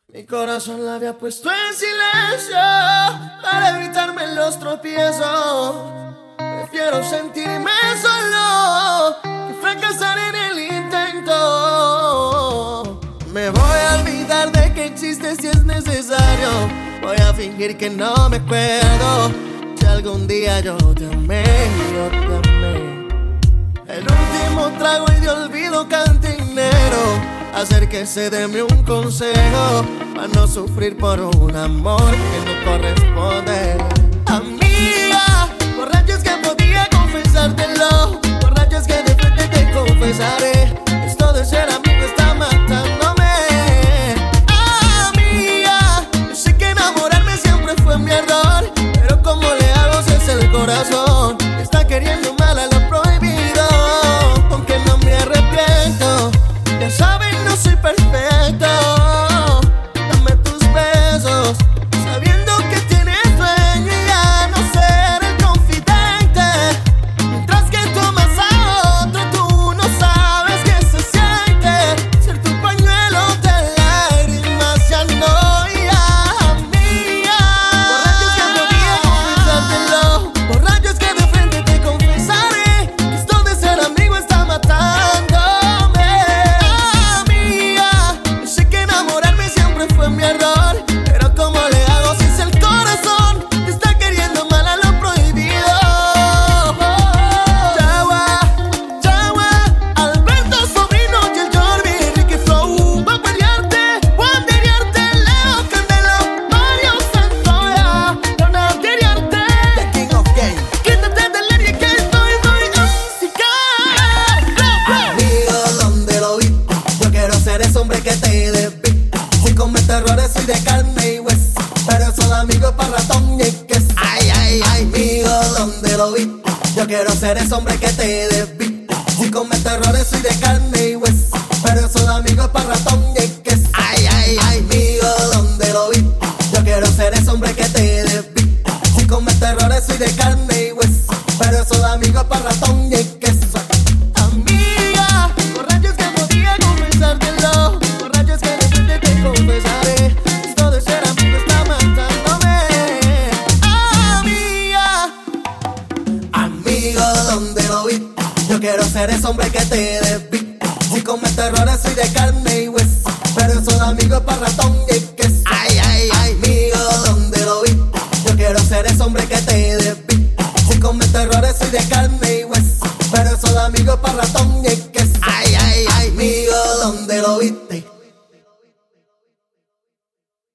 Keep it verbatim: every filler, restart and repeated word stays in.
Mi corazón la había puesto en silencio para evitarme los tropiezos. Prefiero sentirme solo que fracasar en el intento. Me voy a olvidar de que existe si es necesario. Voy a fingir que no me acuerdo. Si algún día yo te amé, yo te amé. El último trago y de olvido cantinero. Acérquese, deme un consejo para no sufrir por un amor que no corresponde. Amiga, borrachos que podía confesártelo, borrachos que de frente te confesaré. Esto de ser amigo está matándome. Amiga, yo sé que enamorarme siempre fue mi error, pero como le hago si es el corazón me está queriendo mal a lo prohibido. Aunque no me arrepiento, ya saben, no soy perfecto. Dame tus besos, sabiendo que tienes dueño y ya no ser el confidente. Mientras que tú amas a otro, tú no sabes qué se siente ser tu pañuelo de lágrimas, ya no, ya, amiga. Borrachos que podía confesártelo, borrachos que de frente te confesaré. Esto de ser amigo está matándome. Fue mi error, pero como le hago si es el corazón que está queriendo mal a lo prohibido. Chagua, Chagua, Alberto Sobrino y el Jordi, Enrique Flow, va a pelearte, Juan Deriarte, Leo Candelo, Mario Santoya, Ronald Deriarte, The King of Game. Quítate del área que estoy muy música. Amigo, ¿dónde lo vi? Yo quiero ser ese hombre que te desví. Si comete errores soy de carne y hueso, pero soy amigo para ratón y queso. Ay, ay, ay, amigo, ¿dónde lo vi? Yo quiero ser ese hombre que te desví. Si comete errores soy de carne y hueso, pero soy amigo para ratón y queso. Ay, ay, ay, amigo, ¿dónde lo vi? Yo quiero ser ese hombre que te desví. Si comete errores soy de carne y hueso, pero soy amigo para ratón y queso. Amiga, borrachos que podía confesártelo, borrachos que de frente te confesaré. Esto de ser amigo está matándome. Amiga, amigo, ¿dónde lo vi? Yo quiero ser ese hombre que te desví. Si comete errores soy de carne y hueso, pero soy amigo para ratón y